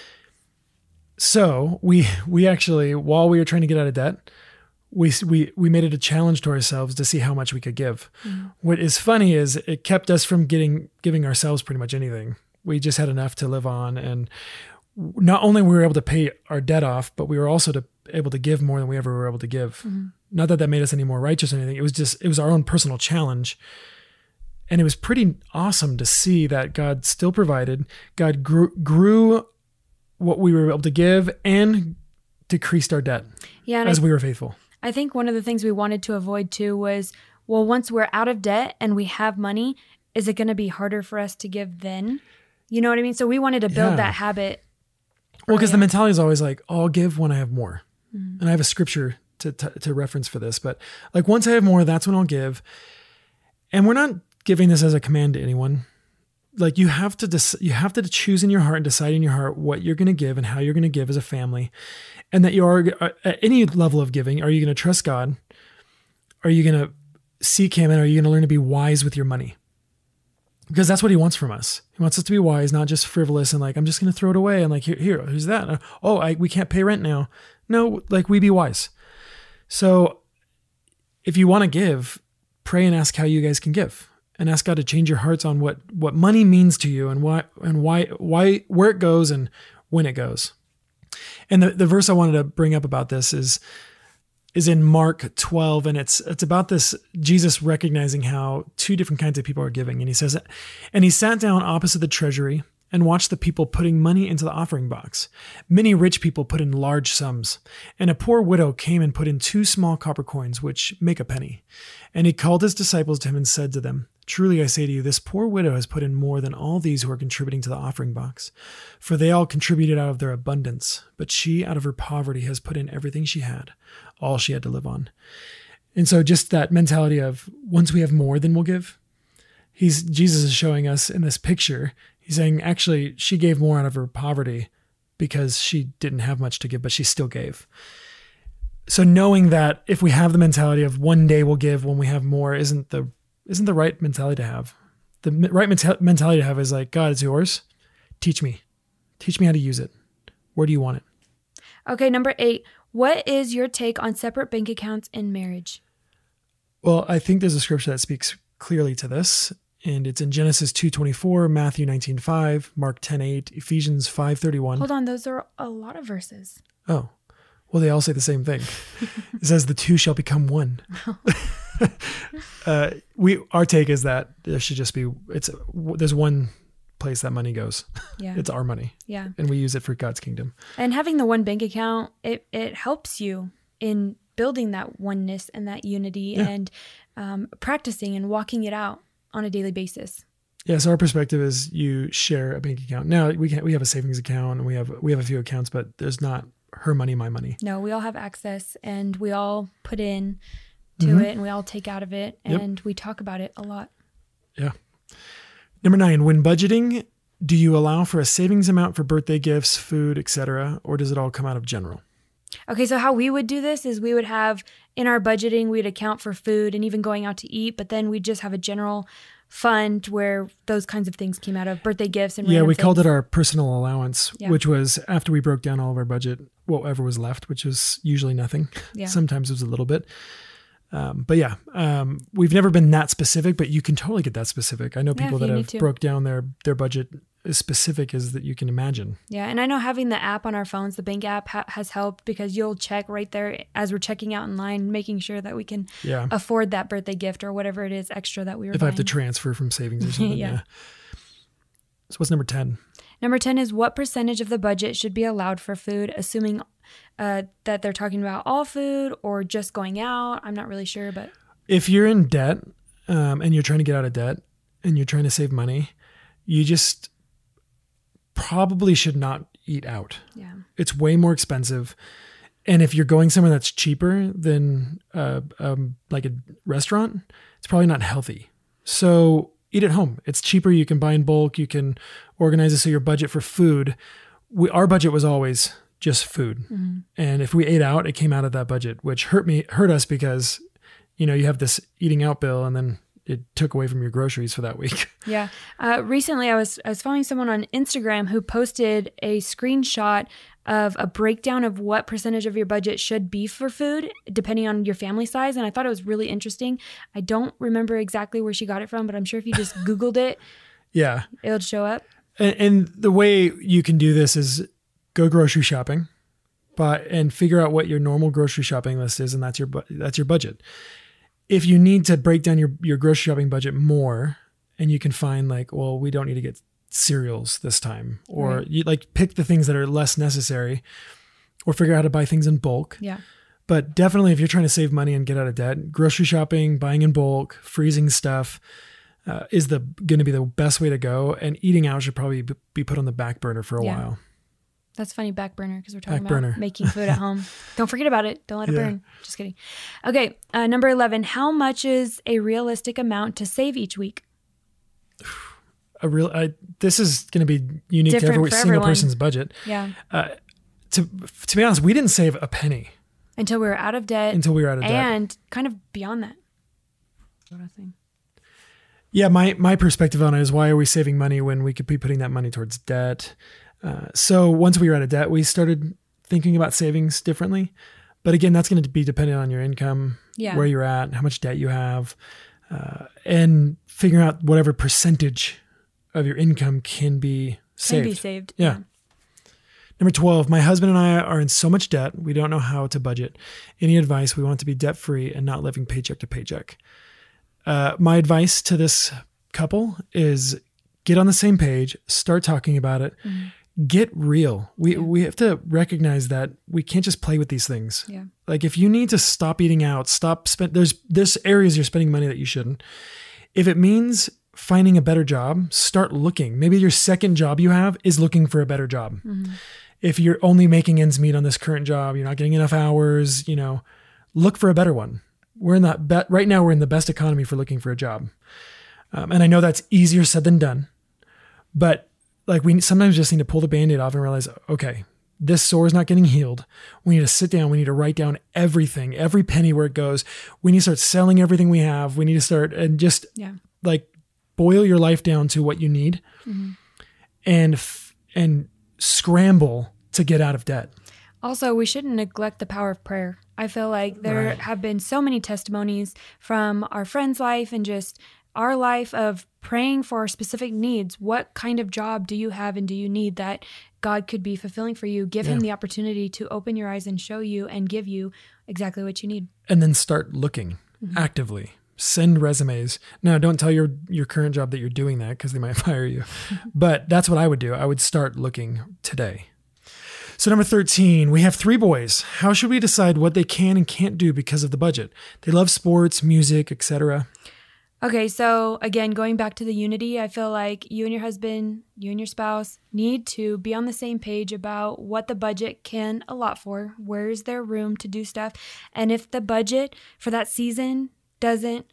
So we we actually, while we were trying to get out of debt, we we we made it a challenge to ourselves to see how much we could give. Mm-hmm. What is funny is it kept us from getting giving ourselves pretty much anything. We just had enough to live on, and not only were we able to pay our debt off, but we were also to, able to give more than we ever were able to give. Mm-hmm. Not that that made us any more righteous or anything. It was just, it was our own personal challenge. And it was pretty awesome to see that God still provided. God grew, grew what we were able to give and decreased our debt yeah, as I, we were faithful. I think one of the things we wanted to avoid too was, well, once we're out of debt and we have money, is it going to be harder for us to give then? You know what I mean? So we wanted to build yeah. that habit. Well, because the mentality is always like, oh, I'll give when I have more. Mm-hmm. And I have a scripture to, to to reference for this, but like once I have more, that's when I'll give. And we're not giving this as a command to anyone. Like you have to dec- you have to choose in your heart and decide in your heart what you're going to give and how you're going to give as a family. And that you are at any level of giving, are you going to trust God? Are you going to seek him? And are you going to learn to be wise with your money? because that's what he wants from us. He wants us to be wise, not just frivolous and like, I'm just going to throw it away. And like, here, here, who's that? Oh, I, we can't pay rent now. No, like we be wise. So if you want to give, pray and ask how you guys can give, and ask God to change your hearts on what, what money means to you and why, and why, why, where it goes and when it goes. And the, the verse I wanted to bring up about this is, is in Mark twelve. And it's, it's about this, Jesus recognizing how two different kinds of people are giving. And he says, and he sat down opposite the treasury and watched the people putting money into the offering box. Many rich people put in large sums, and a poor widow came and put in two small copper coins, which make a penny. And he called his disciples to him and said to them, truly I say to you, this poor widow has put in more than all these who are contributing to the offering box. For they all contributed out of their abundance, but she out of her poverty has put in everything she had, all she had to live on. And so just that mentality of once we have more, then we'll give. He's Jesus is showing us in this picture. He's saying, actually, she gave more out of her poverty because she didn't have much to give, but she still gave. So knowing that if we have the mentality of one day we'll give when we have more isn't the isn't the right mentality to have. The right menta- mentality to have is like, God, it's yours. Teach me. Teach me how to use it. Where do you want it? Okay, number eight. What is your take on separate bank accounts in marriage? Well, I think there's a scripture that speaks clearly to this. And it's in Genesis two twenty-four, Matthew nineteen five, Mark ten eight, Ephesians five thirty-one. Hold on, those are a lot of verses. Oh, well, they all say the same thing. It says the two shall become one. uh, we our take is that there should just be it's there's one place that money goes. Yeah, it's our money. Yeah, and we use it for God's kingdom. And having the one bank account, it it helps you in building that oneness and that unity, yeah. and um, practicing and walking it out on a daily basis. Yeah. So our perspective is you share a bank account. Now we can we have a savings account and we have we have a few accounts, but there's not her money, my money. No, we all have access and we all put in to mm-hmm. it and we all take out of it and yep. we talk about it a lot. Yeah. Number nine, when budgeting, do you allow for a savings amount for birthday gifts, food, et cetera, or does it all come out of general? Okay, so how we would do this is we would have in our budgeting, we'd account for food and even going out to eat, but then we'd just have a general fund where those kinds of things came out of, birthday gifts and yeah, we things. called it our personal allowance, yeah. which was after we broke down all of our budget, whatever was left, which was usually nothing. Yeah. Sometimes it was a little bit. Um, but yeah, um, we've never been that specific, but you can totally get that specific. I know people yeah, that have broke down their, their budget as specific as that you can imagine. Yeah. And I know having the app on our phones, the bank app ha- has helped because you'll check right there as we're checking out in line, making sure that we can yeah. afford that birthday gift or whatever it is extra that we were If buying. I have to transfer from savings or something. yeah. yeah. So what's number ten? Number ten is what percentage of the budget should be allowed for food, assuming uh, that they're talking about all food or just going out. I'm not really sure, but if you're in debt um, and you're trying to get out of debt and you're trying to save money, you just probably should not eat out. Yeah. It's way more expensive. And if you're going somewhere that's cheaper than uh, um, like a restaurant, it's probably not healthy. So eat at home. It's cheaper. You can buy in bulk. You can organize it so your budget for food. We, our budget was always just food. Mm-hmm. And if we ate out, it came out of that budget, which hurt me, hurt us because, you know, you have this eating out bill and then it took away from your groceries for that week. Yeah. Uh, recently I was, I was following someone on Instagram who posted a screenshot of a breakdown of what percentage of your budget should be for food, depending on your family size. And I thought it was really interesting. I don't remember exactly where she got it from, but I'm sure if you just Googled it, yeah, it'll show up. And, and the way you can do this is go grocery shopping, but and figure out what your normal grocery shopping list is, and that's your bu- that's your budget. If you need to break down your, your grocery shopping budget more, and you can find like, well, we don't need to get cereals this time, or right. you like pick the things that are less necessary, or figure out how to buy things in bulk. Yeah. But definitely if you're trying to save money and get out of debt, grocery shopping, buying in bulk, freezing stuff uh, is the going to be the best way to go. And eating out should probably be put on the back burner for a yeah. while. That's funny, back burner, because we're talking back about burner. making food at home. Don't forget about it. Don't let it yeah. burn. Just kidding. Okay, uh, number eleven. How much is a realistic amount to save each week? A real. I, this is going to be unique Different to every for single everyone. person's budget. Yeah. Uh, to to be honest, we didn't save a penny until we were out of debt. Until we were out of debt, and kind of beyond that. Sort of thing. Yeah, my my perspective on it is, why are we saving money when we could be putting that money towards debt? Uh, so once we were out of debt, we started thinking about savings differently. But again, that's going to be dependent on your income, Yeah. where you're at, how much debt you have, uh, and figuring out whatever percentage of your income can be saved. Can be saved. Yeah. Number twelve, my husband and I are in so much debt, we don't know how to budget. Any advice? We want to be debt-free and not living paycheck to paycheck. Uh, my advice to this couple is get on the same page, start talking about it, mm-hmm. get real. We Yeah. we have to recognize that we can't just play with these things. Yeah. Like if you need to stop eating out, stop spend. There's there's areas you're spending money that you shouldn't. If it means finding a better job, start looking. Maybe your second job you have is looking for a better job. Mm-hmm. If you're only making ends meet on this current job, you're not getting enough hours, you know, look for a better one. We're in that bet right now. We're in the best economy for looking for a job. Um, and I know that's easier said than done, but like we sometimes just need to pull the Band-Aid off and realize, okay, this sore is not getting healed. We need to sit down. We need to write down everything, every penny where it goes. We need to start selling everything we have. We need to start and just yeah. like boil your life down to what you need mm-hmm. and, f- and scramble to get out of debt. Also, we shouldn't neglect the power of prayer. I feel like there Right. have been so many testimonies from our friends' life and just our life of praying for our specific needs. What kind of job do you have and do you need that God could be fulfilling for you? Give Yeah. him the opportunity to open your eyes and show you and give you exactly what you need. And then start looking Mm-hmm. actively. Send resumes. Now, don't tell your your current job that you're doing that because they might fire you. But that's what I would do. I would start looking today. So number thirteen, we have three boys. How should we decide what they can and can't do because of the budget? They love sports, music, et cetera. Okay, so again, going back to the unity, I feel like you and your husband, you and your spouse need to be on the same page about what the budget can allot for. Where is there room to do stuff? And if the budget for that season doesn't,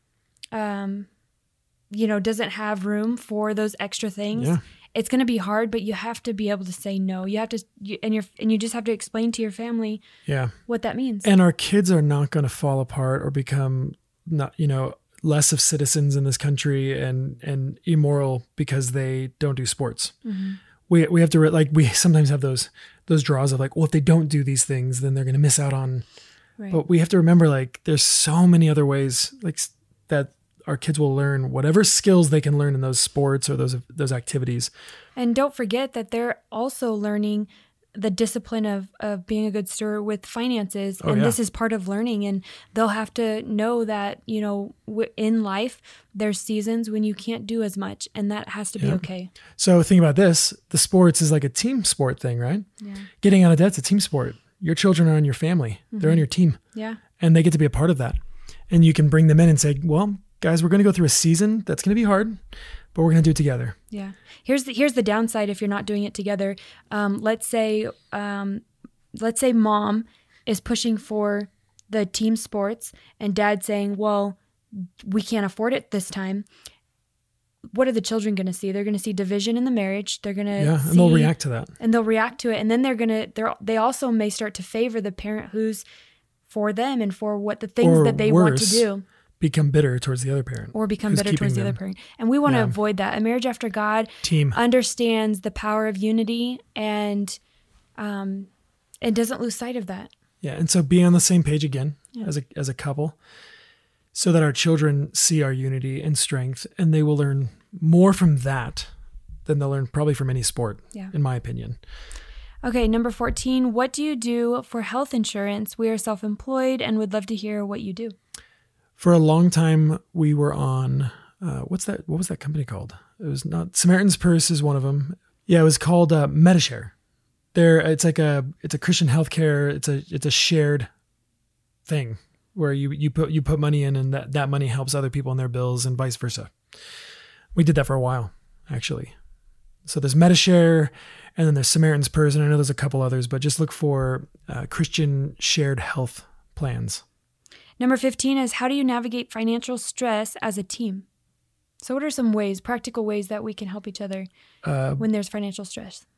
um, you know, doesn't have room for those extra things, Yeah. it's going to be hard, but you have to be able to say no. You have to, you, and you're, and you just have to explain to your family Yeah. what that means. And our kids are not going to fall apart or become not, you know, less of citizens in this country and, and immoral because they don't do sports. Mm-hmm. We we have to re- like, we sometimes have those, those draws of like, well, if they don't do these things, then they're going to miss out on, Right. but we have to remember, like, there's so many other ways like s- that our kids will learn whatever skills they can learn in those sports or those, those activities. And don't forget that they're also learning the discipline of, of being a good steward with finances. Oh, and yeah. this is part of learning. And they'll have to know that, you know, w- in life, there's seasons when you can't do as much, and that has to be Yeah. okay. So think about this. The sports is like a team sport thing, right? Yeah. Getting out of debt's a team sport. Your children are on your family. They're on your team. Yeah. And they get to be a part of that. And you can bring them in and say, well, guys, we're going to go through a season that's going to be hard, but we're going to do it together. Yeah. Here's the here's the downside if you're not doing it together. Um, let's say um, let's say mom is pushing for the team sports and dad saying, well, we can't afford it this time. What are the children going to see? They're going to see division in the marriage. They're going to Yeah. see, And they'll react to that. and they'll react to it. And then they're going to, they're, they also may start to favor the parent who's for them and for what the things Or that they want to worse, do. Become bitter towards the other parent. Or become who's bitter keeping towards the them. other parent. And we want to Yeah. avoid that. A marriage after God Team. understands the power of unity and um, it doesn't lose sight of that. Yeah. And so be on the same page again Yeah. as a as a couple so that our children see our unity and strength, and they will learn more from that than they'll learn probably from any sport, Yeah. in my opinion. Okay, number fourteen, what do you do for health insurance? We are self-employed and would love to hear what you do. For a long time, we were on, uh, what's that? What was that company called? It was not, Samaritan's Purse is one of them. Yeah, it was called uh, Medishare. There, it's like a, it's a Christian healthcare. It's a, it's a shared thing where you, you put, you put money in and that, that money helps other people in their bills and vice versa. We did that for a while, actually. So there's Medishare and then there's Samaritan's Purse. And I know there's a couple others, but just look for uh, Christian shared health plans. Number fifteen is how do you navigate financial stress as a team? So what are some ways, practical ways that we can help each other Uh, when there's financial stress?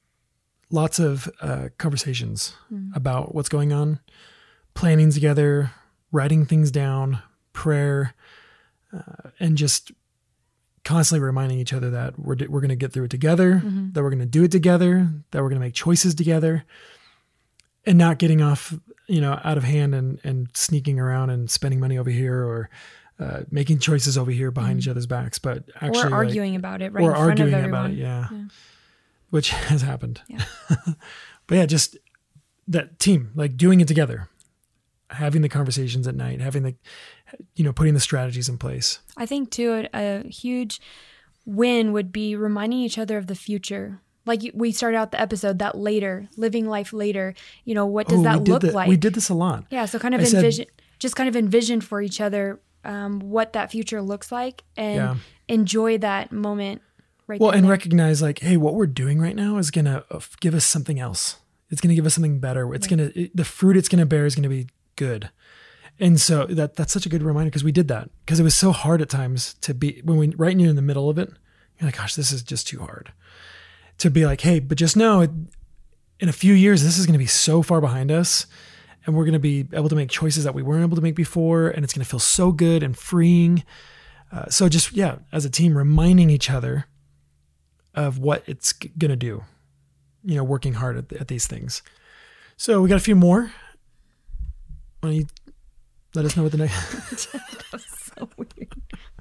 lots of uh, conversations Mm. about what's going on, planning together, writing things down, prayer, uh, and just constantly reminding each other that we're, we're going to get through it together, Mm-hmm. that we're going to do it together, that we're going to make choices together, and not getting off, you know, out of hand and, and sneaking around and spending money over here or uh, making choices over here behind Mhm. each other's backs, but actually or like, arguing about it right or in front arguing of everyone. about it. Yeah. Yeah. Which has happened. Yeah. But yeah, just that team, like doing it together, having the conversations at night, having the, you know, putting the strategies in place. I think too, a, a huge win would be reminding each other of the future. Like you- we started out the episode, that later, living life later, you know, what does Oh, we that did look the- like? We did this a lot. Yeah. So kind of I said- envision, just kind of envision for each other um, what that future looks like and Yeah. enjoy that moment right Well, there and there. recognize like, hey, what we're doing right now is going to give us something else. It's going to give us something better. It's Right. going to, the fruit it's going to bear is going to be good. And so that that's such a good reminder because we did that because it was so hard at times to be when we right near in the middle of it. You're like, gosh, this is just too hard to be like, hey, but just know it, in a few years, this is going to be so far behind us and we're going to be able to make choices that we weren't able to make before. And it's going to feel so good and freeing. Uh, so just, yeah, as a team, reminding each other of what it's g- going to do, you know, working hard at, at these things. So we got a few more. Why don't you let us know what the next... That was so weird.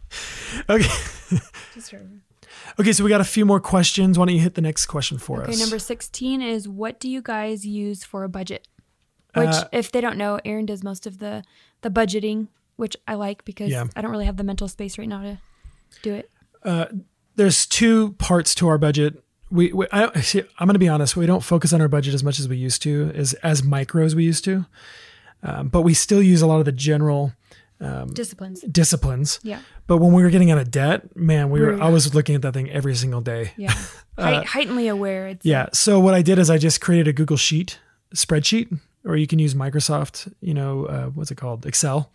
Okay. Just remember. Okay, so we got a few more questions. Why don't you hit the next question for Okay, us? number sixteen is what do you guys use for a budget? Which, Uh, if they don't know, Aaron does most of the the budgeting, which I like because Yeah. I don't really have the mental space right now to do it. Uh, there's two parts to our budget. We, we I, see, I'm going to be honest. We don't focus on our budget as much as we used to, as as micro as we used to. Um, but we still use a lot of the general Disciplines. disciplines. Yeah. But when we were getting out of debt, man, we were. We're- I was looking at that thing every single day. Yeah. Height, heightenedly aware. It's Yeah. So what I did is I just created a Google Sheet spreadsheet, or you can use Microsoft, you know, uh, what's it called? Excel.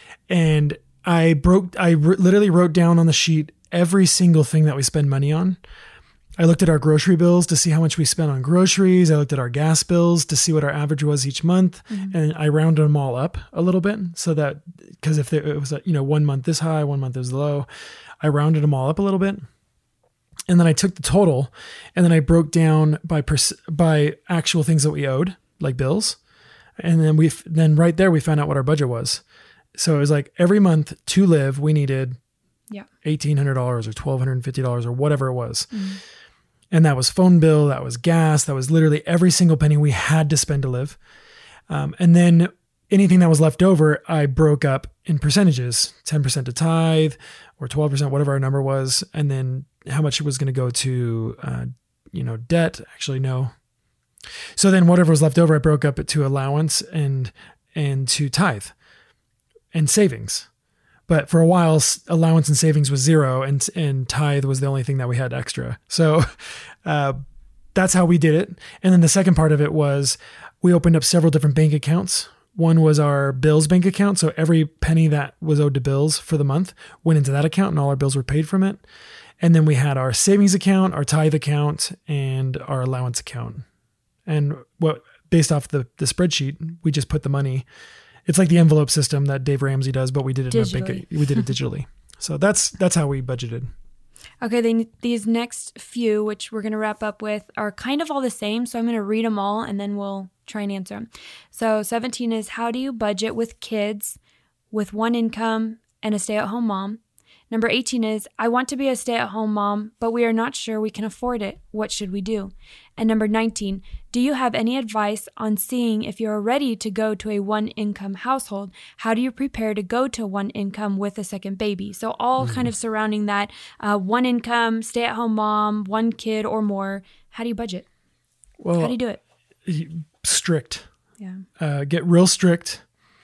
And I broke, I r- literally wrote down on the sheet every single thing that we spend money on. I looked at our grocery bills to see how much we spent on groceries. I looked at our gas bills to see what our average was each month. And I rounded them all up a little bit so that, because if there, it was, you know, one month this high, one month is low, I rounded them all up a little bit. And then I took the total and then I broke down by pers- by actual things that we owed, like bills. And then we then right there we found out what our budget was. So it was like every month to live, we needed Yeah. eighteen hundred dollars or twelve fifty or whatever it was. And that was phone bill, that was gas, that was literally every single penny we had to spend to live. Um, and then anything that was left over, I broke up in percentages, ten percent to tithe or twelve percent, whatever our number was. And then how much it was going to go to, uh, you know, debt. Actually, no. So then whatever was left over, I broke up it to allowance and, and to tithe and savings. But for a while, s- allowance and savings was zero, and and tithe was the only thing that we had extra. So uh, that's how we did it. And then the second part of it was we opened up several different bank accounts. One was our bills bank account. So every penny that was owed to bills for the month went into that account, and all our bills were paid from it. And then we had our savings account, our tithe account, and our allowance account. And what based off the the spreadsheet, we just put the money. It's like the envelope system that Dave Ramsey does, but we did it in a Digitally. bank. We did it digitally. So that's that's how we budgeted. Okay, then these next few, which we're going to wrap up with, are kind of all the same. So I'm going to read them all and then we'll try and answer them. So seventeen is how do you budget with kids with one income and a stay-at-home mom? Number eighteen is I want to be a stay-at-home mom, but we are not sure we can afford it. What should we do? And number nineteen, do you have any advice on seeing if you're ready to go to a one-income household? How do you prepare to go to one income with a second baby? So all kind of surrounding that uh, one income, stay-at-home mom, one kid or more. How do you budget? Well, How do you do it? strict. Yeah. Uh, get real strict.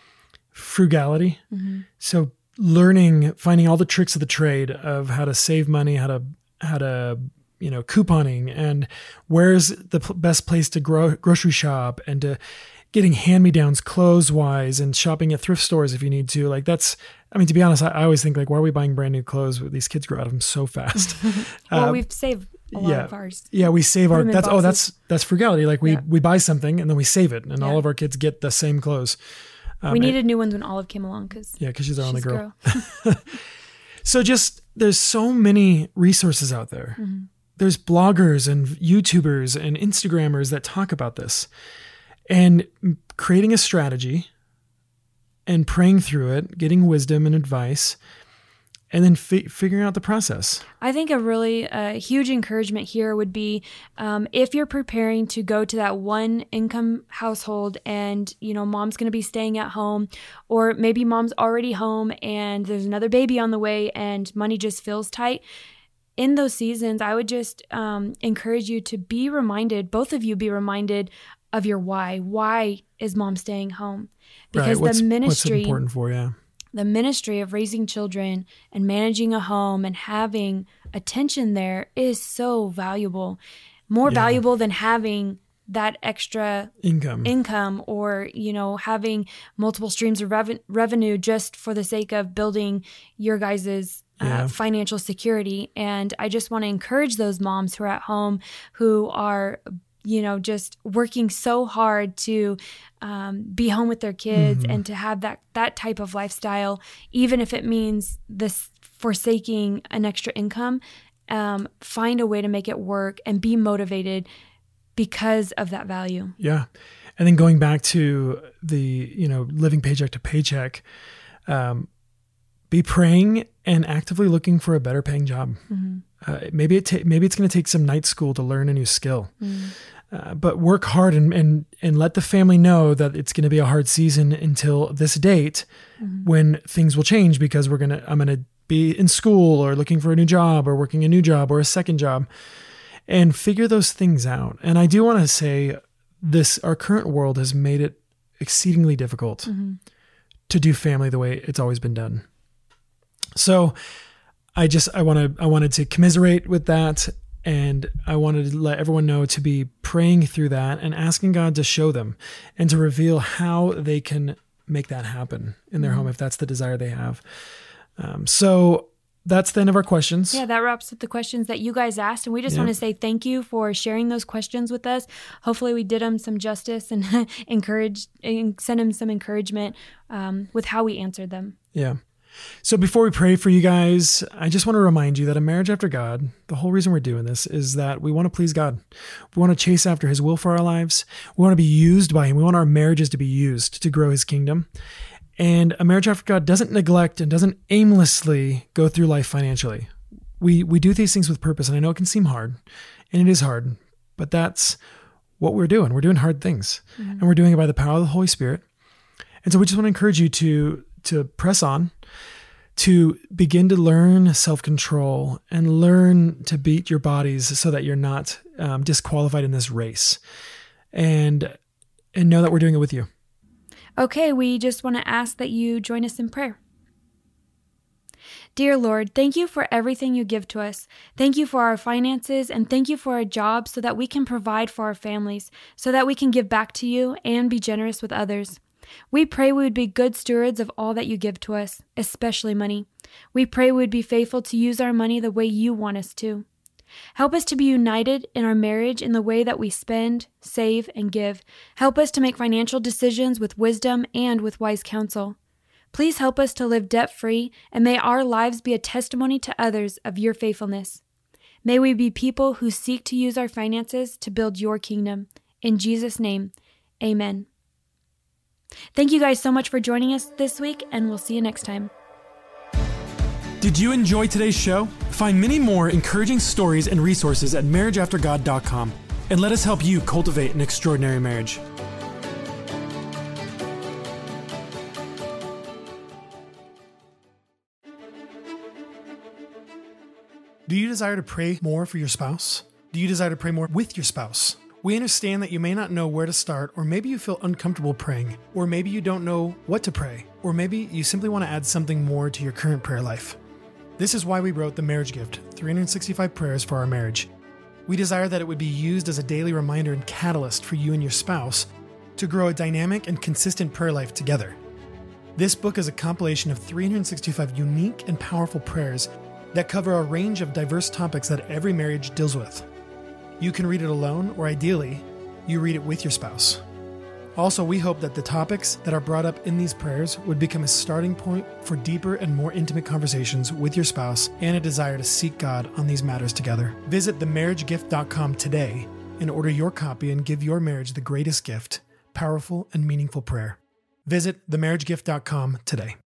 Frugality. Mm-hmm. So learning, finding all the tricks of the trade of how to save money, how to how to you know couponing, and where's the p- best place to grow grocery shop, and to getting hand-me-downs clothes wise, and shopping at thrift stores if you need to. Like that's, I mean, to be honest, I, I always think like, why are we buying brand new clothes? These kids grow out of them so fast. Well, Uh, we've saved a lot yeah. of ours. Yeah, we save Put our. them in That's oh, boxes. that's that's frugality. Like we Yeah. we buy something and then we save it, and Yeah. all of our kids get the same clothes. Um, we and- needed new ones when Olive came along because yeah, because she's our only she's a girl. girl. So just there's so many resources out there. Mm-hmm. There's bloggers and YouTubers and Instagrammers that talk about this, and creating a strategy and praying through it, getting wisdom and advice, and then fi- figuring out the process. I think a really uh, huge encouragement here would be um, if you're preparing to go to that one income household and, you know, mom's going to be staying at home, or maybe mom's already home and there's another baby on the way and money just feels tight. In those seasons, I would just um, encourage you to be reminded, both of you be reminded of your why. Why is mom staying home? Because right. what's, the ministry, what's important for you? The ministry of raising children and managing a home and having attention there is so valuable, more yeah. valuable than having that extra income, income, or, you know, having multiple streams of rev- revenue just for the sake of building your guys's uh, yeah. financial security. And I just want to encourage those moms who are at home, who are, you know, just working so hard to um, be home with their kids mm-hmm. and to have that that type of lifestyle, even if it means this forsaking an extra income. Um, find a way to make it work and be motivated because of that value. Yeah. And then going back to the, you know, living paycheck to paycheck, um, be praying and actively looking for a better paying job. Mm-hmm. Uh, maybe it ta- maybe it's going to take some night school to learn a new skill, mm-hmm. uh, but work hard and, and, and let the family know that it's going to be a hard season until this date mm-hmm. when things will change, because we're going to, I'm going to be in school or looking for a new job or working a new job or a second job, and figure those things out. And I do want to say this, our current world has made it exceedingly difficult mm-hmm. to do family the way it's always been done. So I just, I want to, I wanted to commiserate with that. And I wanted to let everyone know to be praying through that and asking God to show them and to reveal how they can make that happen in their mm-hmm. home, if that's the desire they have. Um, so that's the end of our questions. Yeah, that wraps up the questions that you guys asked. And we just yeah. want to say thank you for sharing those questions with us. Hopefully we did them some justice and encourage and send them some encouragement um, with how we answered them. Yeah. So before we pray for you guys, I just want to remind you that a marriage after God, the whole reason we're doing this is that we want to please God. We want to chase after his will for our lives. We want to be used by him. We want our marriages to be used to grow his kingdom. And a marriage after God doesn't neglect and doesn't aimlessly go through life financially. We we do these things with purpose, and I know it can seem hard, and it is hard, but that's what we're doing. We're doing hard things, mm-hmm. and we're doing it by the power of the Holy Spirit. And so we just want to encourage you to to press on, to begin to learn self-control and learn to beat your bodies so that you're not um, disqualified in this race, and and know that we're doing it with you. Okay, we just want to ask that you join us in prayer. Dear Lord, thank you for everything you give to us. Thank you for our finances, and thank you for our jobs so that we can provide for our families, so that we can give back to you and be generous with others. We pray we would be good stewards of all that you give to us, especially money. We pray we would be faithful to use our money the way you want us to. Help us to be united in our marriage in the way that we spend, save, and give. Help us to make financial decisions with wisdom and with wise counsel. Please help us to live debt-free, and may our lives be a testimony to others of your faithfulness. May we be people who seek to use our finances to build your kingdom. In Jesus' name, amen. Thank you guys so much for joining us this week, and we'll see you next time. Did you enjoy today's show? Find many more encouraging stories and resources at marriage after god dot com, and let us help you cultivate an extraordinary marriage. Do you desire to pray more for your spouse? Do you desire to pray more with your spouse? We understand that you may not know where to start, or maybe you feel uncomfortable praying, or maybe you don't know what to pray, or maybe you simply want to add something more to your current prayer life. This is why we wrote The Marriage Gift, three hundred sixty-five Prayers for Our Marriage. We desire that it would be used as a daily reminder and catalyst for you and your spouse to grow a dynamic and consistent prayer life together. This book is a compilation of three hundred sixty-five unique and powerful prayers that cover a range of diverse topics that every marriage deals with. You can read it alone, or ideally, you read it with your spouse. Also, we hope that the topics that are brought up in these prayers would become a starting point for deeper and more intimate conversations with your spouse and a desire to seek God on these matters together. Visit the marriage gift dot com today and order your copy and give your marriage the greatest gift, powerful and meaningful prayer. Visit the marriage gift dot com today.